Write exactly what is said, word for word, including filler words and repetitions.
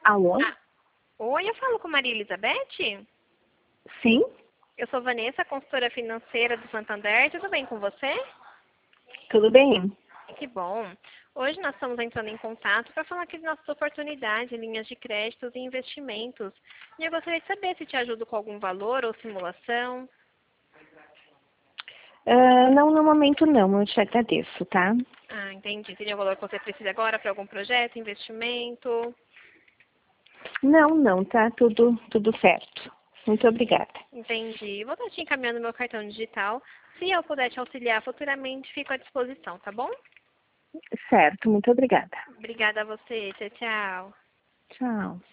Alô? Ah, oi, eu falo com Maria Elizabeth? Sim? Eu sou Vanessa, consultora financeira do Santander. Tudo bem com você? Tudo bem? Que bom. Hoje nós estamos entrando em contato para falar aqui de nossas oportunidades, linhas de créditos e investimentos. E eu gostaria de saber se te ajudo com algum valor ou simulação. Ah, não, no momento não, eu te agradeço, tá? Ah, entendi. Seria o valor que você precisa agora para algum projeto, investimento? Não, não, tá tudo, tudo certo. Muito obrigada. Entendi. Vou estar te encaminhando meu cartão digital. Se eu puder te auxiliar futuramente, fico à disposição, tá bom? Certo, muito obrigada. Obrigada a você. Tchau, tchau. Tchau.